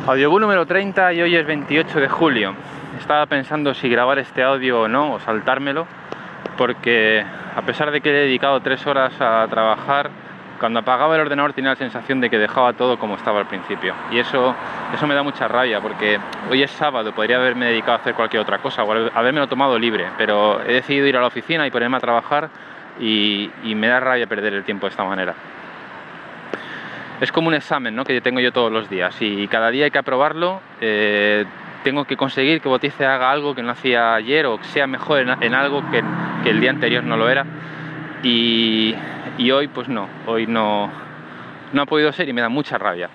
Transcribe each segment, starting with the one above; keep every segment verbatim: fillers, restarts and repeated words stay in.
Audiobook número treinta y hoy es veintiocho de julio. Estaba pensando si grabar este audio o no, o saltármelo, porque a pesar de que le he dedicado tres horas a trabajar, cuando apagaba el ordenador tenía la sensación de que dejaba todo como estaba al principio. Y eso, eso me da mucha rabia, porque hoy es sábado, podría haberme dedicado a hacer cualquier otra cosa, o habérmelo tomado libre, pero he decidido ir a la oficina y ponerme a trabajar y, y me da rabia perder el tiempo de esta manera. Es como un examen, ¿no?, que tengo yo todos los días y cada día hay que aprobarlo. Eh, tengo que conseguir que Botice haga algo que no hacía ayer o que sea mejor en, en algo que, que el día anterior no lo era. Y, y hoy pues no, hoy no, no ha podido ser y me da mucha rabia.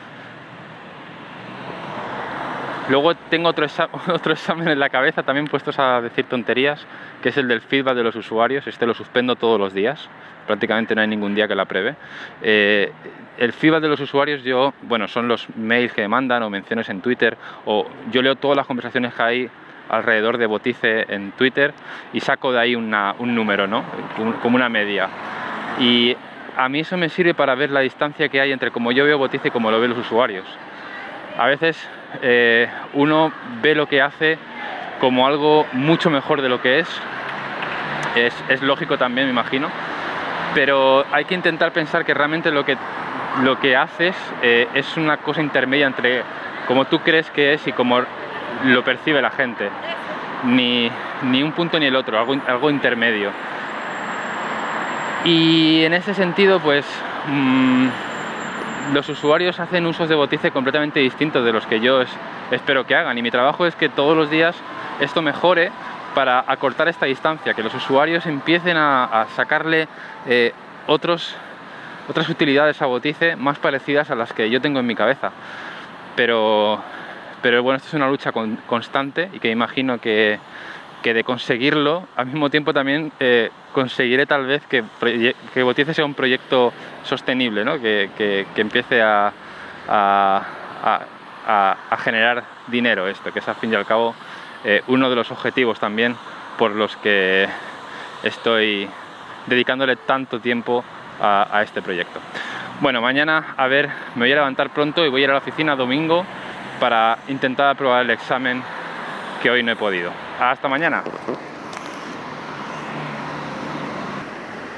Luego tengo otro, exa otro examen en la cabeza, también puestos a decir tonterías, que es el del feedback de los usuarios. Este lo suspendo todos los días, prácticamente no hay ningún día que lo apruebe. Eh, el feedback de los usuarios, yo, bueno, son los mails que me mandan o menciones en Twitter, o yo leo todas las conversaciones que hay alrededor de Botice en Twitter y saco de ahí una, un número, ¿no?, como una media. Y a mí eso me sirve para ver la distancia que hay entre cómo yo veo Botice y cómo lo ven los usuarios. A veces eh, uno ve lo que hace como algo mucho mejor de lo que es. es, es lógico también, me imagino, pero hay que intentar pensar que realmente lo que, lo que haces eh, es una cosa intermedia entre cómo tú crees que es y cómo lo percibe la gente. Ni, ni un punto ni el otro, algo, algo intermedio. Y en ese sentido, pues mmm, los usuarios hacen usos de Botice completamente distintos de los que yo es, espero que hagan, y mi trabajo es que todos los días esto mejore para acortar esta distancia, que los usuarios empiecen a, a sacarle eh, otros, otras utilidades a Botice más parecidas a las que yo tengo en mi cabeza. Pero, pero bueno, esto es una lucha con, constante y que imagino que, que de conseguirlo, al mismo tiempo también eh, conseguiré tal vez que, que Botice sea un proyecto sostenible, ¿no?, que, que, que empiece a, a, a, a generar dinero esto, que es al fin y al cabo eh, uno de los objetivos también por los que estoy dedicándole tanto tiempo a, a este proyecto. Bueno, mañana, a ver, me voy a levantar pronto y voy a ir a la oficina domingo para intentar aprobar el examen que hoy no he podido. Hasta mañana.